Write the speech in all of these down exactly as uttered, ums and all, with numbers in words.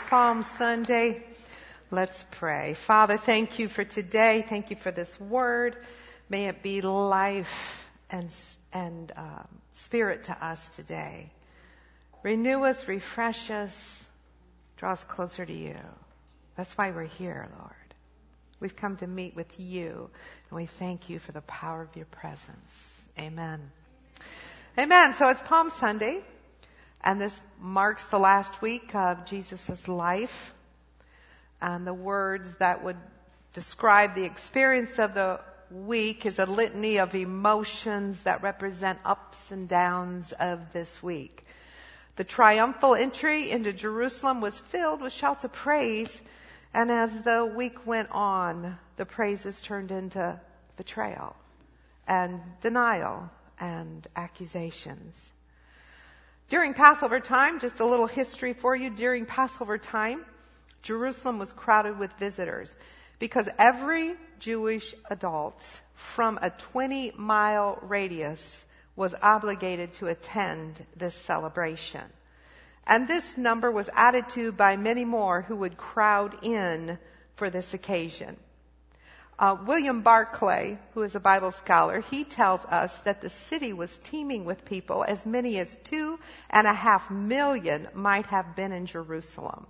Palm Sunday. Let's pray. Father, thank you for today. Thank you for this word. May it be life and, and uh, spirit to us today. Renew us, refresh us, draw us closer to you. That's why we're here, Lord. We've come to meet with you, and we thank you for the power of your presence. Amen. Amen. So it's Palm Sunday, and this marks the last week of Jesus' life. And the words that would describe the experience of the week is a litany of emotions that represent ups and downs of this week. The triumphal entry into Jerusalem was filled with shouts of praise, and as the week went on, the praises turned into betrayal and denial and accusations. During Passover time, just a little history for you, during Passover time, Jerusalem was crowded with visitors because every Jewish adult from a twenty-mile radius was obligated to attend this celebration. And this number was added to by many more who would crowd in for this occasion. Uh, William Barclay, who is a Bible scholar, he tells us that the city was teeming with people. As many as two and a half million might have been in Jerusalem.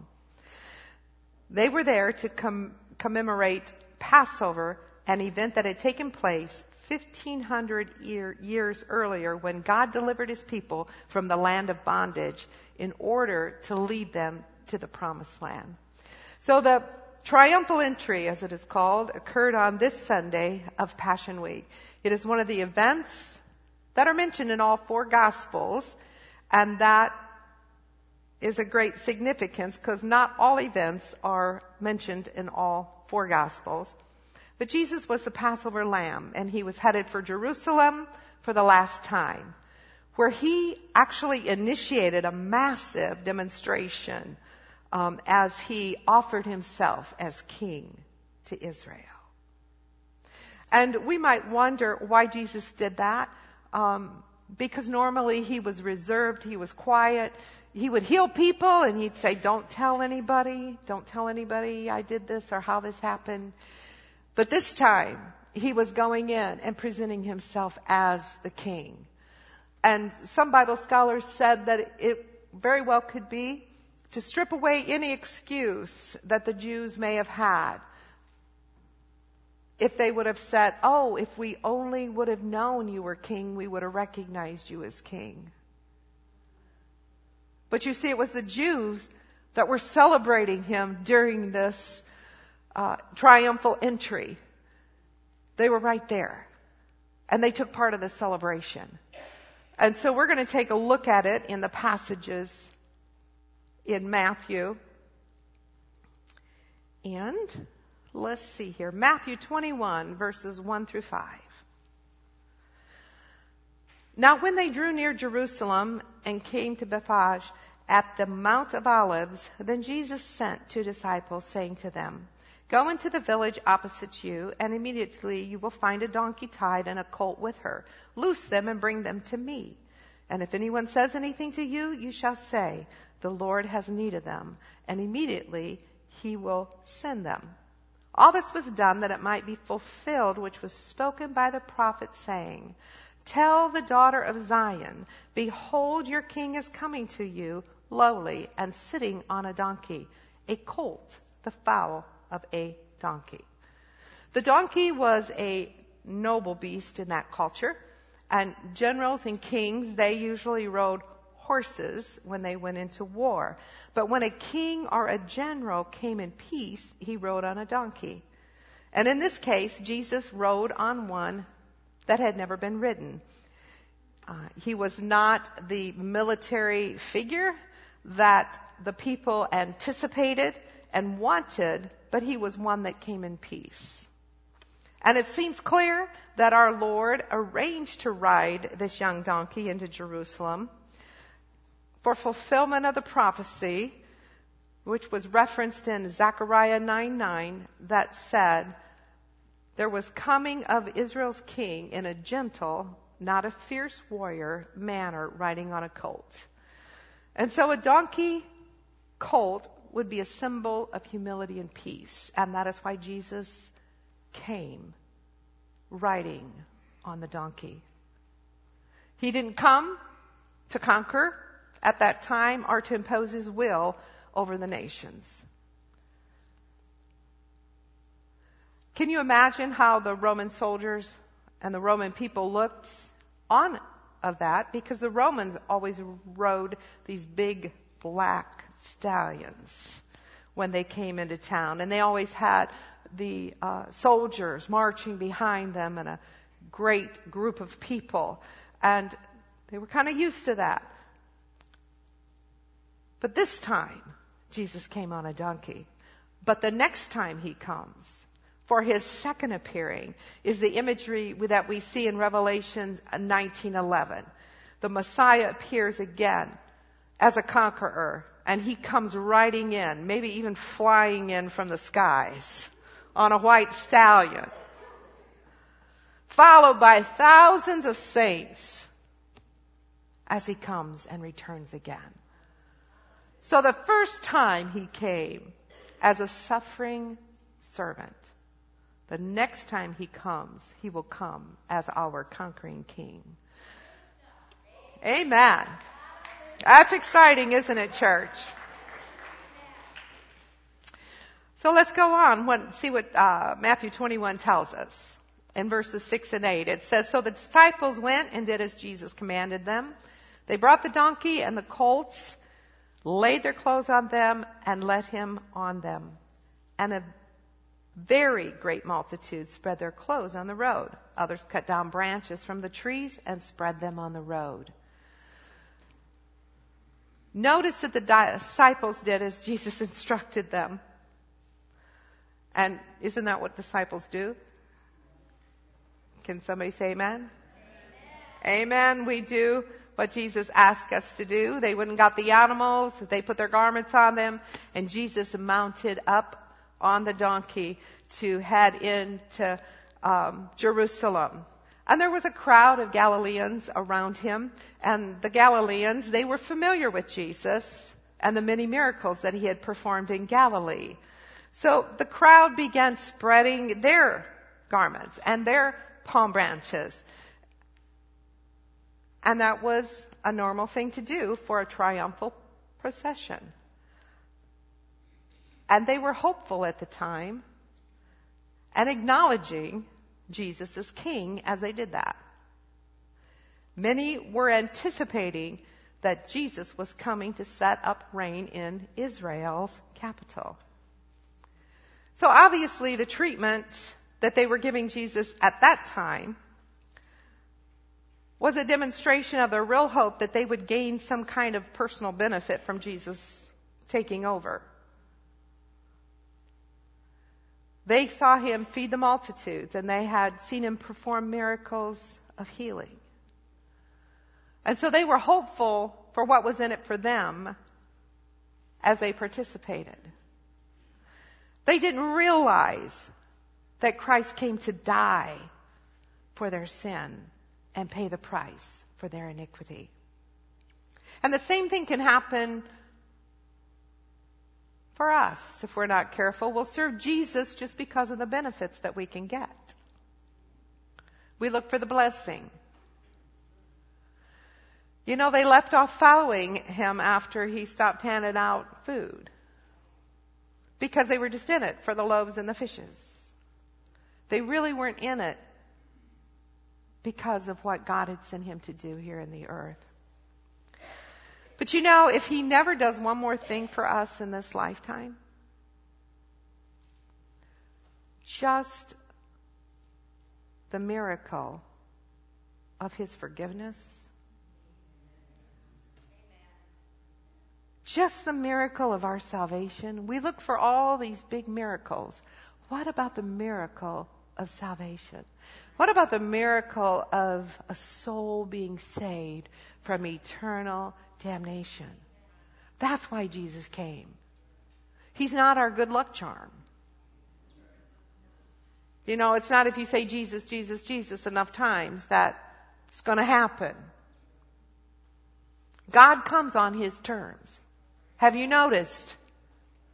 They were there to com- commemorate Passover, an event that had taken place fifteen hundred year, years earlier when God delivered his people from the land of bondage in order to lead them to the promised land. So the triumphal entry, as it is called, occurred on this Sunday of Passion Week. It is one of the events that are mentioned in all four Gospels, and that is a great significance because not all events are mentioned in all four Gospels. But Jesus was the Passover lamb, and he was headed for Jerusalem for the last time, where he actually initiated a massive demonstration um, as he offered himself as king to Israel. And we might wonder why Jesus did that, um, because normally he was reserved, he was quiet. He would heal people and he'd say, don't tell anybody, don't tell anybody I did this or how this happened. But this time, he was going in and presenting himself as the king. And some Bible scholars said that it very well could be to strip away any excuse that the Jews may have had. If they would have said, oh, if we only would have known you were king, we would have recognized you as king. But you see, it was the Jews that were celebrating him during this uh, triumphal entry. They were right there. And they took part of the celebration. And so we're going to take a look at it in the passages in Matthew. And let's see here. Matthew twenty-one, verses one through five. Now when they drew near Jerusalem and came to Bethphage at the Mount of Olives, then Jesus sent two disciples, saying to them, go into the village opposite you, and immediately you will find a donkey tied and a colt with her. Loose them and bring them to me. And if anyone says anything to you, you shall say, the Lord has need of them, and immediately he will send them. All this was done that it might be fulfilled, which was spoken by the prophet, saying, tell the daughter of Zion, behold, your king is coming to you, lowly and sitting on a donkey, a colt, the foal of a donkey. The donkey was a noble beast in that culture, and generals and kings, they usually rode horses when they went into war. But when a king or a general came in peace, he rode on a donkey. And in this case, Jesus rode on one that had never been ridden. Uh, he was not the military figure that the people anticipated and wanted, but he was one that came in peace. And it seems clear that our Lord arranged to ride this young donkey into Jerusalem for fulfillment of the prophecy, which was referenced in Zechariah nine nine, that said, there was coming of Israel's king in a gentle, not a fierce warrior manner, riding on a colt. And so a donkey colt would be a symbol of humility and peace. And that is why Jesus came riding on the donkey. He didn't come to conquer at that time or to impose his will over the nations. Can you imagine how the Roman soldiers and the Roman people looked on of that? Because the Romans always rode these big black stallions when they came into town. And they always had the uh, soldiers marching behind them and a great group of people. And they were kind of used to that. But this time, Jesus came on a donkey. But the next time he comes, for his second appearing, is the imagery that we see in Revelation nineteen eleven. The Messiah appears again as a conqueror, and he comes riding in, maybe even flying in from the skies on a white stallion, followed by thousands of saints as he comes and returns again. So the first time he came as a suffering servant. The next time he comes, he will come as our conquering king. Amen. That's exciting, isn't it, church? So let's go on. What, see what uh, Matthew twenty-one tells us in verses six and eight. It says, so the disciples went and did as Jesus commanded them. They brought the donkey and the colts, laid their clothes on them, and let him on them. And a very great multitude spread their clothes on the road. Others cut down branches from the trees and spread them on the road. Notice that the disciples did as Jesus instructed them. And isn't that what disciples do? Can somebody say amen? Amen. Amen, we do what Jesus asked us to do. They went and got the animals. They put their garments on them. And Jesus mounted up on the donkey to head into um, Jerusalem. And there was a crowd of Galileans around him. And the Galileans, they were familiar with Jesus and the many miracles that he had performed in Galilee. So the crowd began spreading their garments and their palm branches. And that was a normal thing to do for a triumphal procession. And they were hopeful at the time and acknowledging Jesus as king as they did that. Many were anticipating that Jesus was coming to set up reign in Israel's capital. So obviously the treatment that they were giving Jesus at that time was a demonstration of their real hope that they would gain some kind of personal benefit from Jesus taking over. They saw him feed the multitudes, and they had seen him perform miracles of healing. And so they were hopeful for what was in it for them as they participated. They didn't realize that Christ came to die for their sin and pay the price for their iniquity. And the same thing can happen for us if we're not careful. We'll serve Jesus just because of the benefits that we can get. We look for the blessing. You know, they left off following him after he stopped handing out food because they were just in it for the loaves and the fishes. They really weren't in it because of what God had sent him to do here in the earth. But you know, if he never does one more thing for us in this lifetime, just the miracle of his forgiveness, just the miracle of our salvation. We look for all these big miracles. What about the miracle of salvation? What about the miracle of a soul being saved from eternal damnation? That's why Jesus came. He's not our good luck charm. You know, it's not if you say Jesus, Jesus, Jesus enough times that it's going to happen. God comes on his terms. Have you noticed?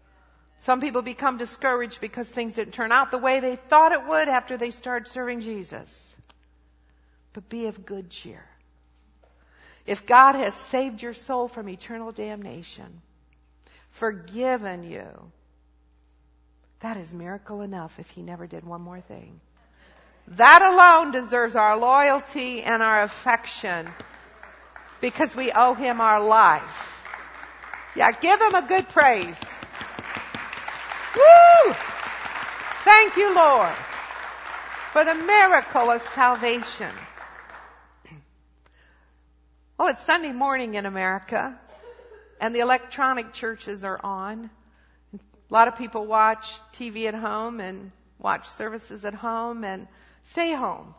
Some people become discouraged because things didn't turn out the way they thought it would after they started serving Jesus. But be of good cheer. If God has saved your soul from eternal damnation, forgiven you, that is miracle enough if He never did one more thing. That alone deserves our loyalty and our affection because we owe Him our life. Yeah, give Him a good praise. Woo! Thank you, Lord, for the miracle of salvation. Well, it's Sunday morning in America, and the electronic churches are on. A lot of people watch T V at home and watch services at home and stay home.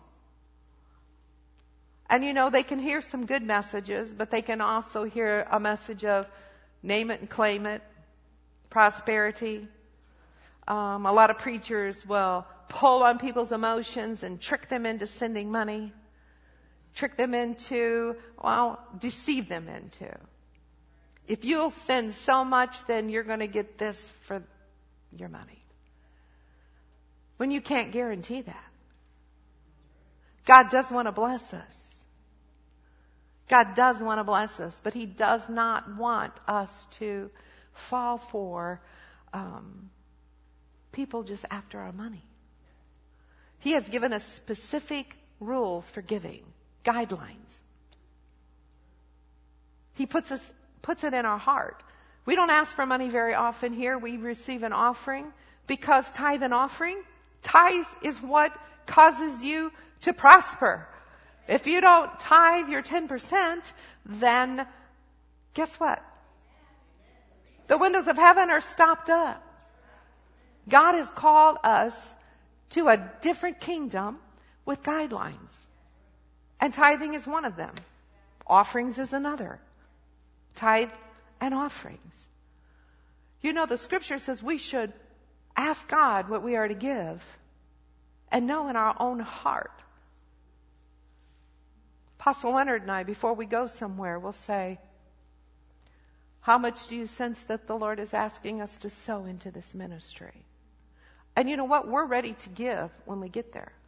And you know, they can hear some good messages, but they can also hear a message of name it and claim it, prosperity. Um, a lot of preachers will pull on people's emotions and trick them into sending money. Trick them into, well, deceive them into. If you'll send so much, then you're going to get this for your money. When you can't guarantee that. God does want to bless us. God does want to bless us, but He does not want us to fall for um, people just after our money. He has given us specific rules for giving. Guidelines. He puts us, puts it in our heart. We don't ask for money very often here. We receive an offering because tithe and offering, tithe is what causes you to prosper. If you don't tithe your ten percent, then guess what? The windows of heaven are stopped up. God has called us to a different kingdom with guidelines. And tithing is one of them. Offerings is another. Tithe and offerings. You know, the scripture says we should ask God what we are to give and know in our own heart. Apostle Leonard and I, before we go somewhere, will say, how much do you sense that the Lord is asking us to sow into this ministry? And you know what? We're ready to give when we get there.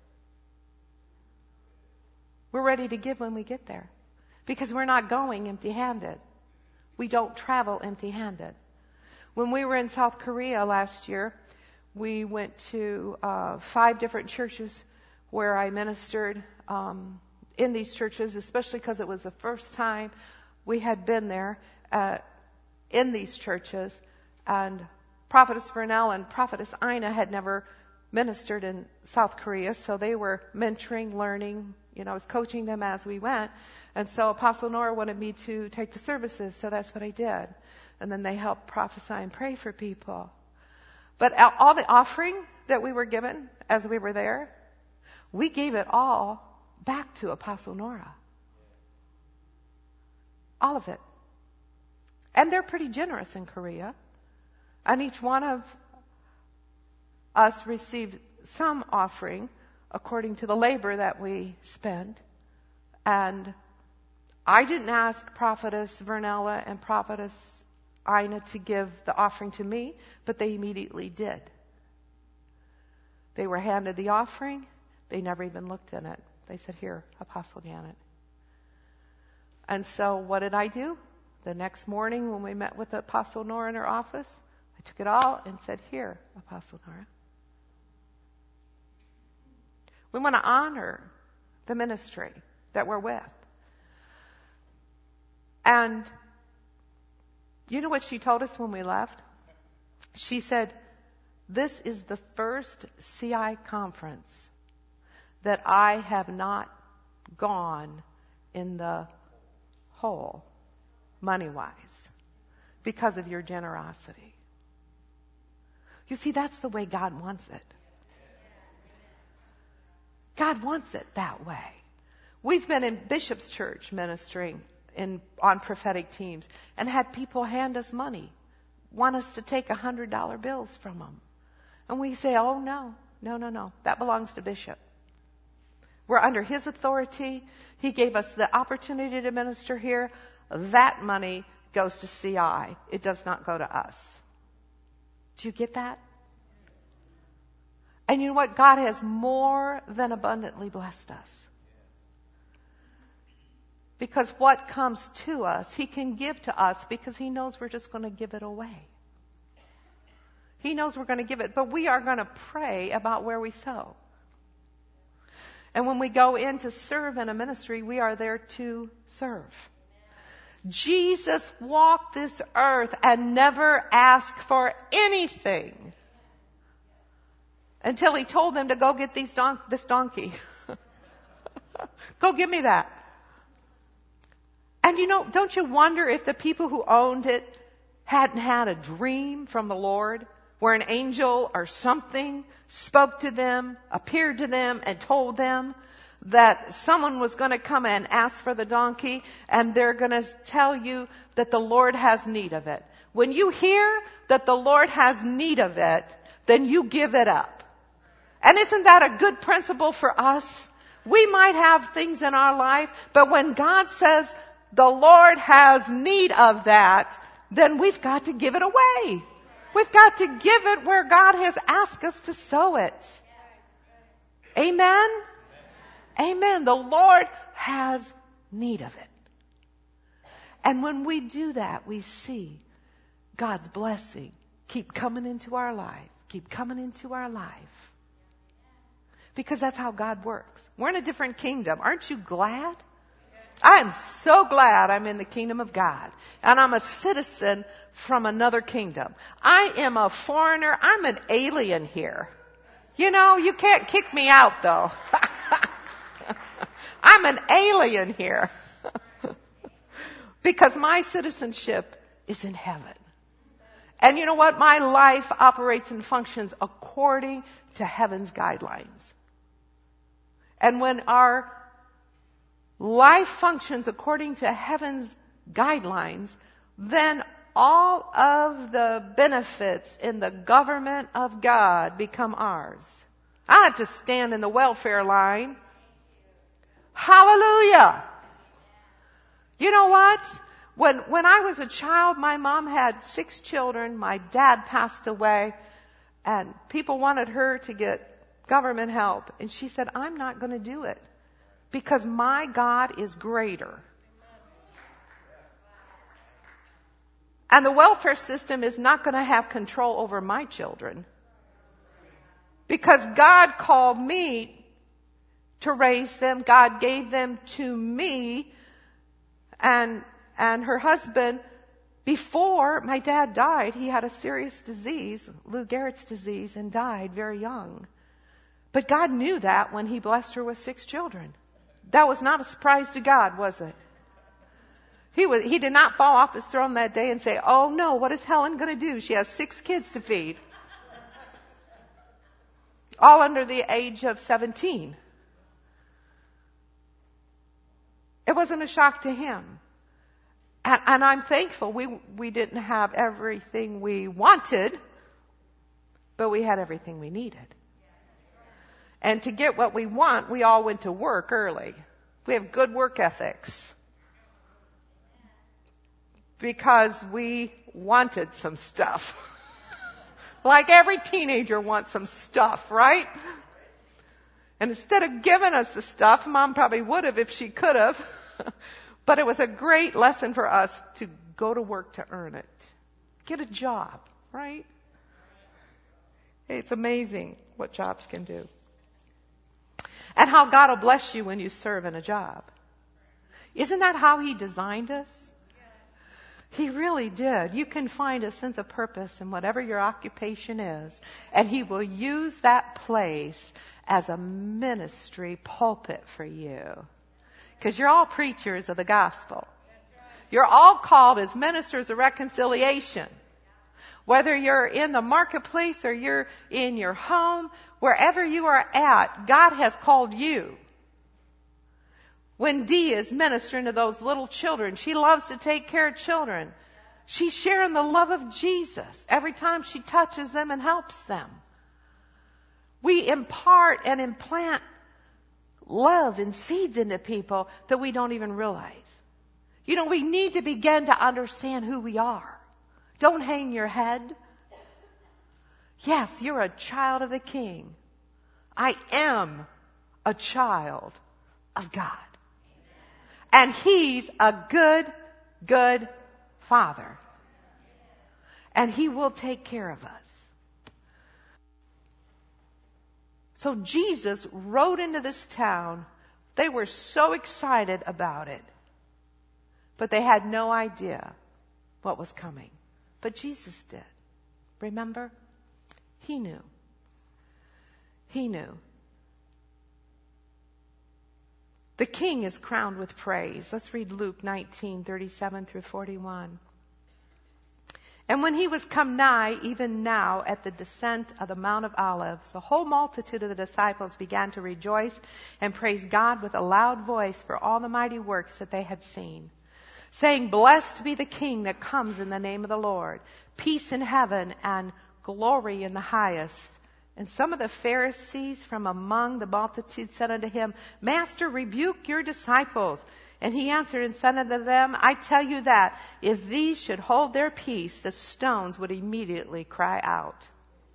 We're ready to give when we get there because we're not going empty-handed. We don't travel empty-handed. When we were in South Korea last year, we went to uh, five different churches where I ministered um, in these churches, especially because it was the first time we had been there uh, in these churches. And Prophetess Vernell and Prophetess Ina had never ministered in South Korea, so they were mentoring, learning. You know, I was coaching them as we went. And so Apostle Nora wanted me to take the services, so that's what I did. And then they helped prophesy and pray for people. But all the offering that we were given as we were there, we gave it all back to Apostle Nora. All of it. And they're pretty generous in Korea. And each one of us received some offering according to the labor that we spent. And I didn't ask Prophetess Vernella and Prophetess Ina to give the offering to me, but they immediately did. They were handed the offering. They never even looked in it. They said, here, Apostle Janet. And so what did I do? The next morning when we met with Apostle Nora in her office, I took it all and said, here, Apostle Nora. We want to honor the ministry that we're with. And you know what she told us when we left? She said, this is the first C I conference that I have not gone in the hole, money-wise, because of your generosity. You see, that's the way God wants it. God wants it that way. We've been in Bishop's Church ministering in, on prophetic teams and had people hand us money, want us to take one hundred dollar bills from them. And we say, oh, no, no, no, no. That belongs to Bishop. We're under his authority. He gave us the opportunity to minister here. That money goes to C I. It does not go to us. you get that? And you know what? God has more than abundantly blessed us. Because what comes to us, He can give to us because He knows we're just going to give it away. He knows we're going to give it, but we are going to pray about where we sow. And when we go in to serve in a ministry, we are there to serve. Jesus walked this earth and never asked for anything until He told them to go get these don- this donkey. Go give me that. And you know, don't you wonder if the people who owned it hadn't had a dream from the Lord where an angel or something spoke to them, appeared to them, and told them that someone was going to come and ask for the donkey, and they're going to tell you that the Lord has need of it. When you hear that the Lord has need of it, then you give it up. And isn't that a good principle for us? We might have things in our life, but when God says the Lord has need of that, then we've got to give it away. We've got to give it where God has asked us to sow it. Amen? Amen. The Lord has need of it. And when we do that, we see God's blessing keep coming into our life, keep coming into our life. Because that's how God works. We're in a different kingdom. Aren't you glad? I am so glad I'm in the kingdom of God. And I'm a citizen from another kingdom. I am a foreigner. I'm an alien here. You know, you can't kick me out though. I'm an alien here. Because my citizenship is in heaven. And you know what? My life operates and functions according to heaven's guidelines. And when our life functions according to heaven's guidelines, then all of the benefits in the government of God become ours. I don't have to stand in the welfare line. Hallelujah. You know what? When, when I was a child, my mom had six children. My dad passed away, and people wanted her to get government help. And she said, I'm not going to do it because my God is greater. And the welfare system is not going to have control over my children because God called me to raise them. God gave them to me and and her husband. Before my dad died, he had a serious disease, Lou Gehrig's disease, and died very young. But God knew that when He blessed her with six children. That was not a surprise to God, was it? He was, he did not fall off his throne that day and say, oh no, what is Helen going to do? She has six kids to feed. All under the age of seventeen. It wasn't a shock to him. And, and I'm thankful we, we didn't have everything we wanted, but we had everything we needed. And to get what we want, we all went to work early. We have good work ethics. Because we wanted some stuff. Like every teenager wants some stuff, right? And instead of giving us the stuff, Mom probably would have if she could have. But it was a great lesson for us to go to work to earn it. Get a job, right? It's amazing what jobs can do. And how God will bless you when you serve in a job. Isn't that how He designed us? He really did. You can find a sense of purpose in whatever your occupation is. And He will use that place as a ministry pulpit for you. Because you're all preachers of the gospel. You're all called as ministers of reconciliation. Whether you're in the marketplace or you're in your home, wherever you are at, God has called you. When Dee is ministering to those little children, she loves to take care of children. She's sharing the love of Jesus every time she touches them and helps them. We impart and implant love and seeds into people that we don't even realize. You know, we need to begin to understand who we are. Don't hang your head. Yes, you're a child of the King. I am a child of God. And He's a good, good Father. And He will take care of us. So Jesus rode into this town. They were so excited about it. But they had no idea what was coming. But Jesus did. Remember? He knew. He knew. The King is crowned with praise. Let's read Luke nineteen, thirty-seven through forty-one. And when he was come nigh, even now, at the descent of the Mount of Olives, the whole multitude of the disciples began to rejoice and praise God with a loud voice for all the mighty works that they had seen, saying, Blessed be the King that comes in the name of the Lord, peace in heaven and glory in the highest. And some of the Pharisees from among the multitude said unto him, Master, rebuke your disciples. And he answered and said unto them, I tell you that if these should hold their peace, the stones would immediately cry out.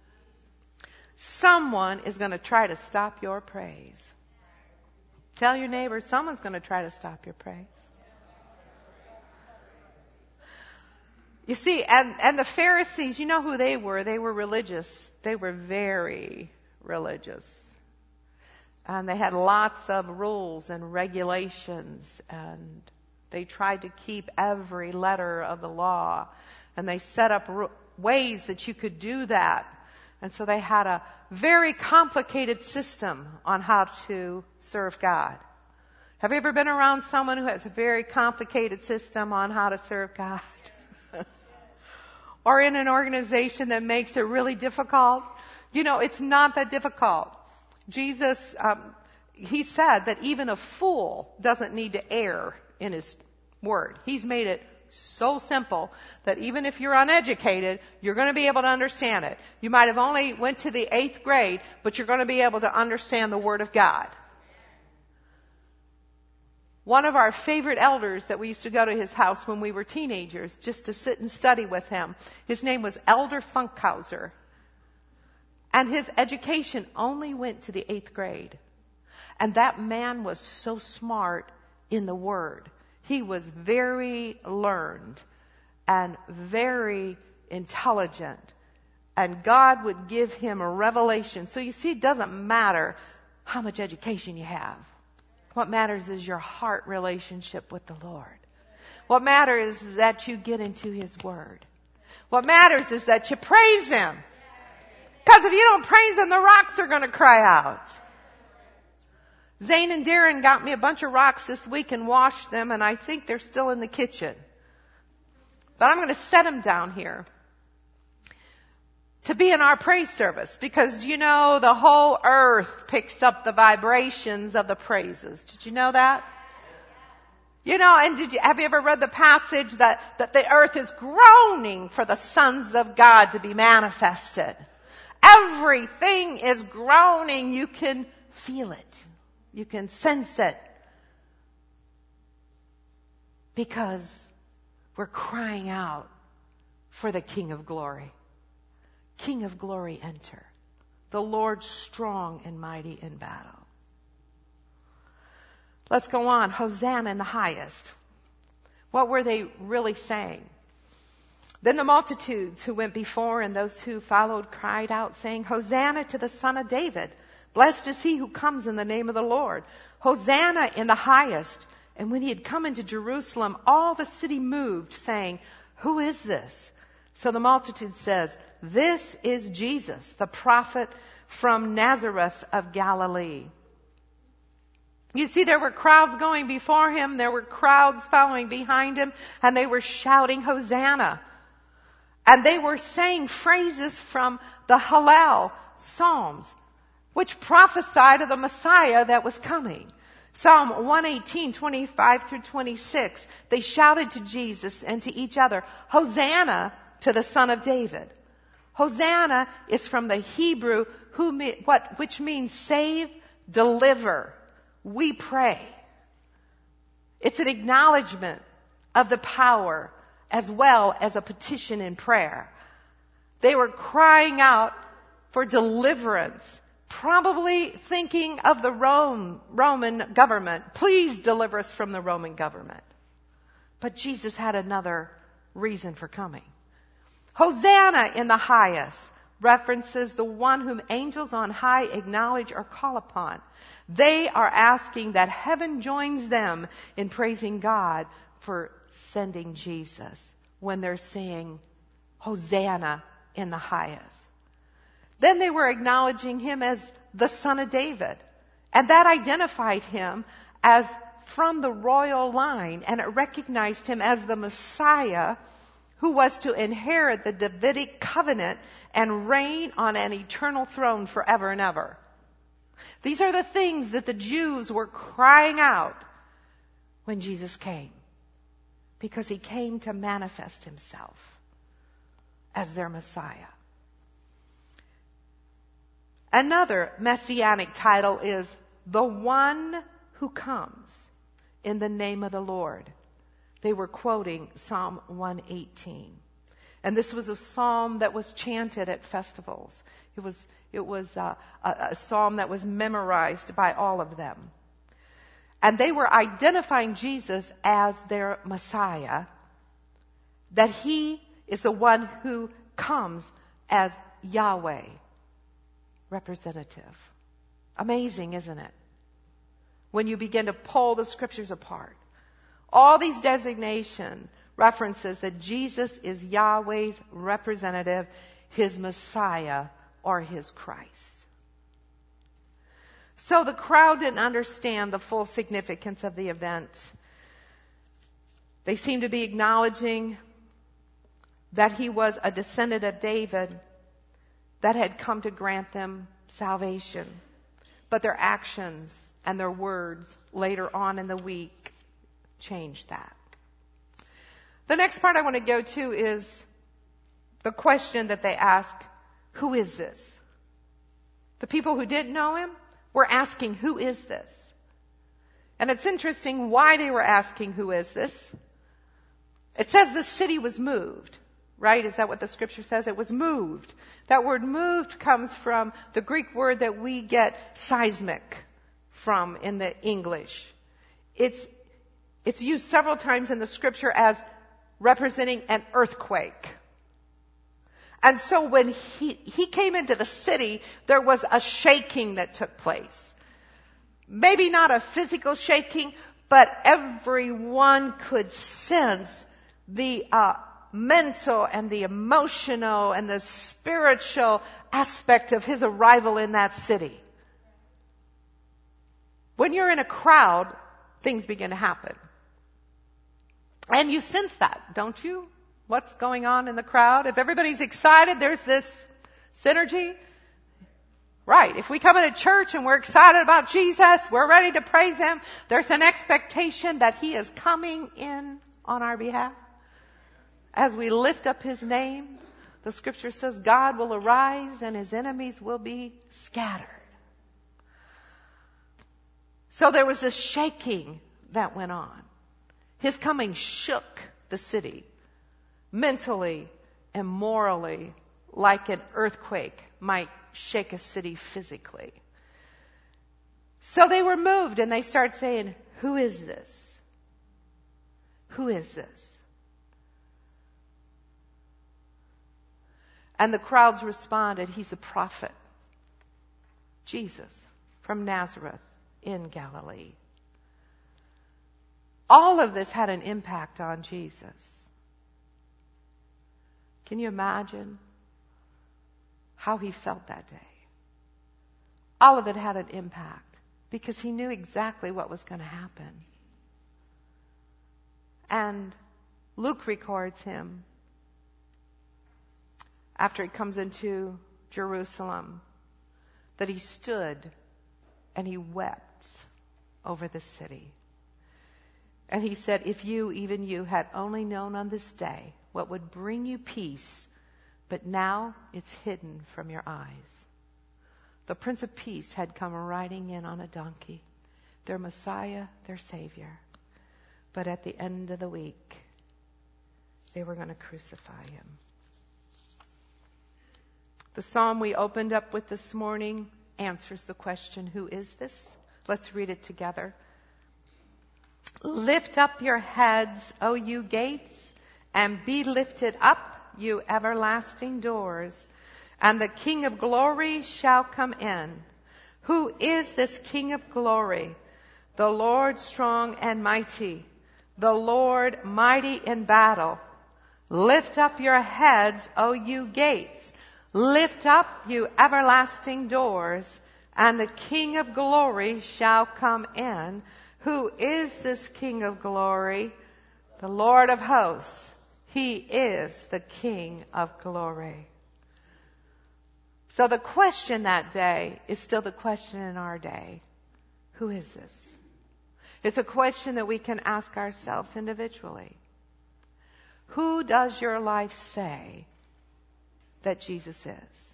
Someone is going to try to stop your praise. Tell your neighbor, someone's going to try to stop your praise. You see, and, and the Pharisees, you know who they were. They were religious. They were very religious. And they had lots of rules and regulations. And they tried to keep every letter of the law. And they set up ru- ways that you could do that. And so they had a very complicated system on how to serve God. Have you ever been around someone who has a very complicated system on how to serve God? Or in an organization that makes it really difficult? You know, it's not that difficult. Jesus, um, he said that even a fool doesn't need to err in his word. He's made it so simple that even if you're uneducated, you're going to be able to understand it. You might have only went to the eighth grade, but you're going to be able to understand the Word of God. One of our favorite elders that we used to go to his house when we were teenagers just to sit and study with him, his name was Elder Funkhauser. And his education only went to the eighth grade. And that man was so smart in the Word. He was very learned and very intelligent. And God would give him a revelation. So you see, it doesn't matter how much education you have. What matters is your heart relationship with the Lord. What matters is that you get into His Word. What matters is that you praise Him. Because if you don't praise Him, the rocks are going to cry out. Zane and Darren got me a bunch of rocks this week and washed them, and I think they're still in the kitchen. But I'm going to set them down here to be in our praise service, because you know the whole earth picks up the vibrations of the praises. Did you know that? You know, and did you, have you ever read the passage that, that the earth is groaning for the sons of God to be manifested? Everything is groaning. You can feel it. You can sense it. Because we're crying out for the King of Glory. King of glory, enter. The Lord strong and mighty in battle. Let's go on. Hosanna in the highest. What were they really saying? Then the multitudes who went before and those who followed cried out, saying, Hosanna to the Son of David. Blessed is he who comes in the name of the Lord. Hosanna in the highest. And when he had come into Jerusalem, all the city moved, saying, Who is this? So the multitude says, This is Jesus, the prophet from Nazareth of Galilee. You see, there were crowds going before him. There were crowds following behind him. And they were shouting, Hosanna. And they were saying phrases from the Hallel Psalms, which prophesied of the Messiah that was coming. Psalm one eighteen, twenty-five through twenty-six. They shouted to Jesus and to each other, Hosanna to the Son of David. Hosanna is from the Hebrew, who what which means save, deliver. We pray. It's an acknowledgement of the power as well as a petition in prayer. They were crying out for deliverance, probably thinking of the Rome, Roman government. Please deliver us from the Roman government. But Jesus had another reason for coming. Hosanna in the highest references the one whom angels on high acknowledge or call upon. They are asking that heaven joins them in praising God for sending Jesus when they're saying Hosanna in the highest. Then they were acknowledging him as the Son of David. And that identified him as from the royal line, and it recognized him as the Messiah who was to inherit the Davidic covenant and reign on an eternal throne forever and ever. These are the things that the Jews were crying out when Jesus came, because he came to manifest himself as their Messiah. Another messianic title is the one who comes in the name of the Lord. They were quoting Psalm one eighteen. And this was a psalm that was chanted at festivals. It was, it was a, a, a psalm that was memorized by all of them. And they were identifying Jesus as their Messiah, that he is the one who comes as Yahweh representative. Amazing, isn't it? When you begin to pull the scriptures apart. All these designation references that Jesus is Yahweh's representative, his Messiah, or his Christ. So the crowd didn't understand the full significance of the event. They seemed to be acknowledging that he was a descendant of David that had come to grant them salvation. But their actions and their words later on in the week changed that. The next part I want to go to is the question that they asked, who is this? The people who didn't know him were asking, who is this? And it's interesting why they were asking, who is this? It says the city was moved, right? Is that what the scripture says? It was moved. That word moved comes from the Greek word that we get seismic from in the English. It's It's used several times in the scripture as representing an earthquake. And so when he, he came into the city, there was a shaking that took place. Maybe not a physical shaking, but everyone could sense the uh, mental and the emotional and the spiritual aspect of his arrival in that city. When you're in a crowd, things begin to happen. And you sense that, don't you? What's going on in the crowd? If everybody's excited, there's this synergy. Right. If we come into church and we're excited about Jesus, we're ready to praise him, there's an expectation that he is coming in on our behalf. As we lift up his name, the scripture says God will arise and his enemies will be scattered. So there was this shaking that went on. His coming shook the city mentally and morally, like an earthquake might shake a city physically. So they were moved and they started saying, who is this? Who is this? And the crowds responded, he's a prophet, Jesus from Nazareth in Galilee. All of this had an impact on Jesus. Can you imagine how he felt that day? All of it had an impact because he knew exactly what was going to happen. And Luke records him after he comes into Jerusalem that he stood and he wept over the city. And he said, if you, even you, had only known on this day what would bring you peace, but now it's hidden from your eyes. The Prince of Peace had come riding in on a donkey, their Messiah, their Savior. But at the end of the week, they were going to crucify him. The psalm we opened up with this morning answers the question, who is this? Let's read it together. Lift up your heads, O you gates, and be lifted up, you everlasting doors, and the King of glory shall come in. Who is this King of glory? The Lord strong and mighty, the Lord mighty in battle. Lift up your heads, O you gates. Lift up, you everlasting doors, and the King of glory shall come in. Who is this King of glory? The Lord of hosts. He is the King of glory. So the question that day is still the question in our day. Who is this? It's a question that we can ask ourselves individually. Who does your life say that Jesus is?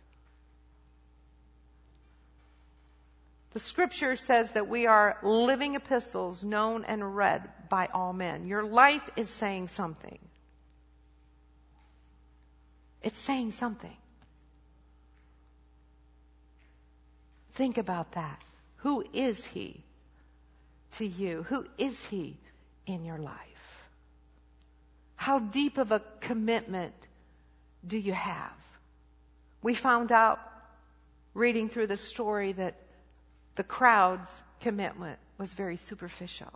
The scripture says that we are living epistles known and read by all men. Your life is saying something. It's saying something. Think about that. Who is he to you? Who is he in your life? How deep of a commitment do you have? We found out, reading through the story, that the crowd's commitment was very superficial.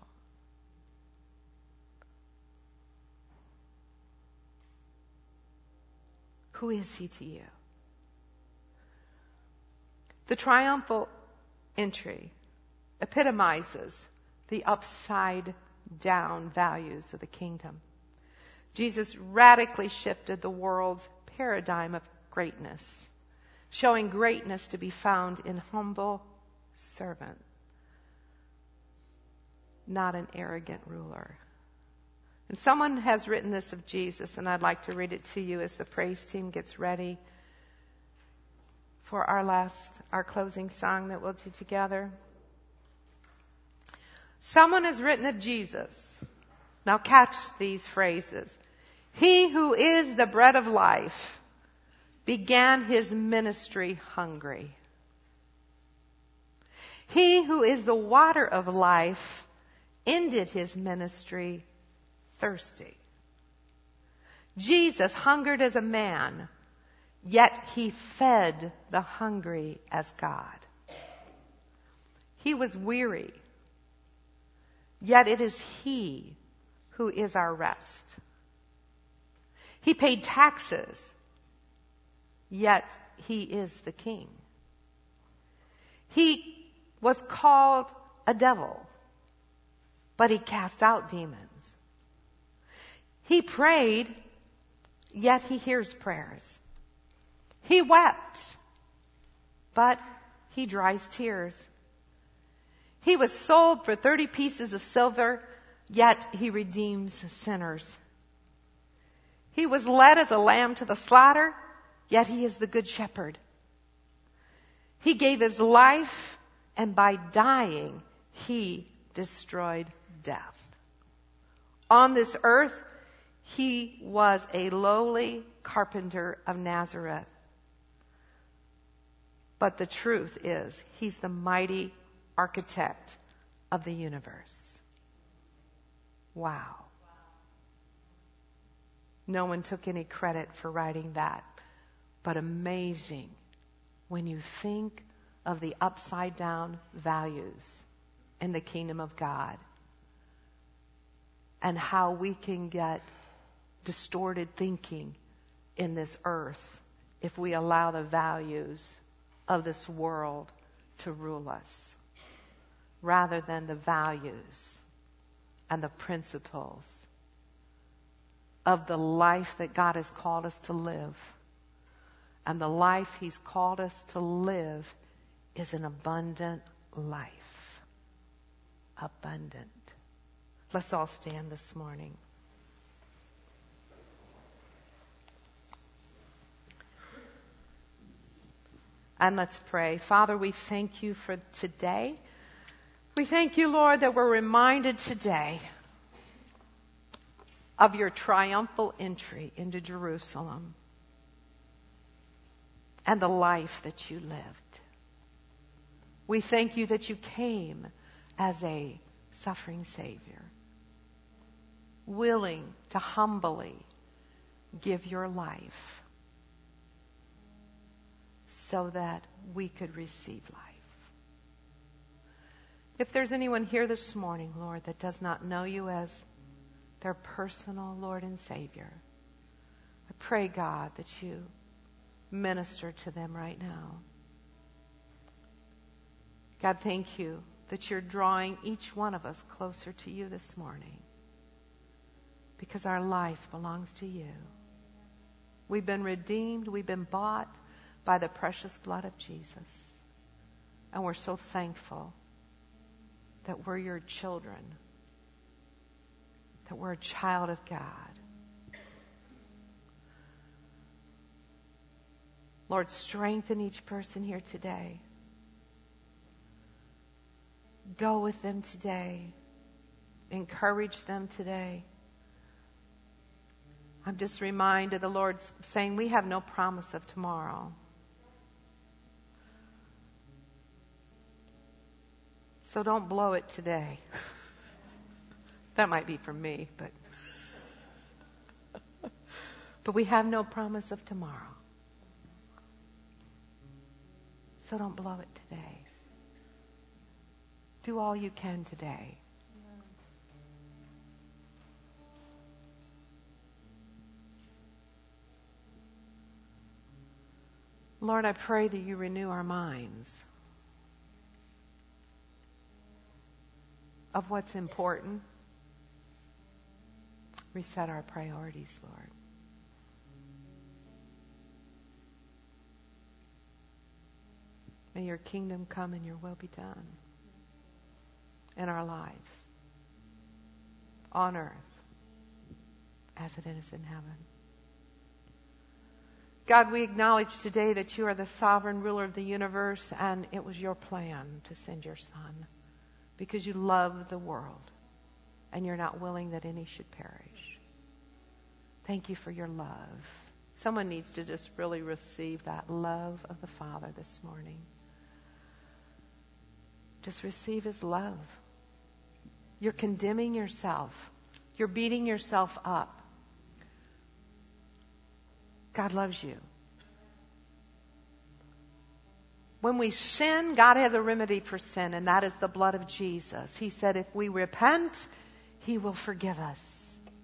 Who is he to you? The triumphal entry epitomizes the upside down values of the kingdom. Jesus radically shifted the world's paradigm of greatness, showing greatness to be found in humble servant, not an arrogant ruler. And someone has written this of Jesus, and I'd like to read it to you as the praise team gets ready for our last, our closing song that we'll do together. Someone has written of Jesus. Now catch these phrases. He who is the bread of life began his ministry hungry. He who is the water of life ended his ministry thirsty. Jesus hungered as a man, yet he fed the hungry as God. He was weary, yet it is he who is our rest. He paid taxes, yet he is the king. He was called a devil, but he cast out demons. He prayed, yet he hears prayers. He wept, but he dries tears. He was sold for thirty pieces of silver, yet he redeems sinners. He was led as a lamb to the slaughter, yet he is the good shepherd. He gave his life, and by dying, he destroyed death. On this earth, he was a lowly carpenter of Nazareth. But the truth is, he's the mighty architect of the universe. Wow. No one took any credit for writing that. But amazing when you think of the upside down values in the kingdom of God and how we can get distorted thinking in this earth if we allow the values of this world to rule us rather than the values and the principles of the life that God has called us to live. And the life he's called us to live is an abundant life. Abundant. Let's all stand this morning. And let's pray. Father, we thank you for today. We thank you, Lord, that we're reminded today of your triumphal entry into Jerusalem. and the life that you lived. We thank you that you came as a suffering Savior, willing to humbly give your life so that we could receive life. If there's anyone here this morning, Lord, that does not know you as their personal Lord and Savior, I pray, God, that you minister to them right now. God, thank you that you're drawing each one of us closer to you this morning, because our life belongs to you. We've been redeemed. We've been bought by the precious blood of Jesus. And we're so thankful that we're your children, that we're a child of God. Lord, strengthen each person here today. Go with them today. Encourage them today. I'm just reminded the Lord's saying we have no promise of tomorrow. So don't blow it today. That might be for me, but but we have no promise of tomorrow. So don't blow it today. Do all you can today. Lord, I pray that you renew our minds of what's important. Reset our priorities, Lord. May your kingdom come and your will be done in our lives, on earth, as it is in heaven. God, we acknowledge today that you are the sovereign ruler of the universe, and it was your plan to send your Son because you love the world and you're not willing that any should perish. Thank you for your love. Someone needs to just really receive that love of the Father this morning. Just receive his love. You're condemning yourself. You're beating yourself up. God loves you. When we sin, God has a remedy for sin, and that is the blood of Jesus. He said if we repent, he will forgive us.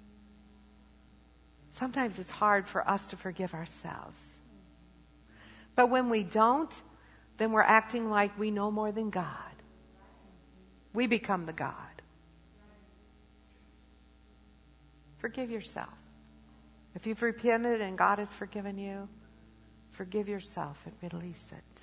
Sometimes it's hard for us to forgive ourselves. But when we don't, then we're acting like we know more than God. We become the God. Forgive yourself. If you've repented and God has forgiven you, forgive yourself and release it.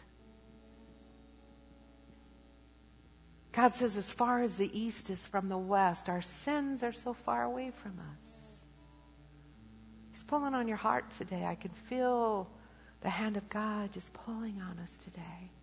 God says, as far as the east is from the west, our sins are so far away from us. He's pulling on your heart today. I can feel the hand of God just pulling on us today.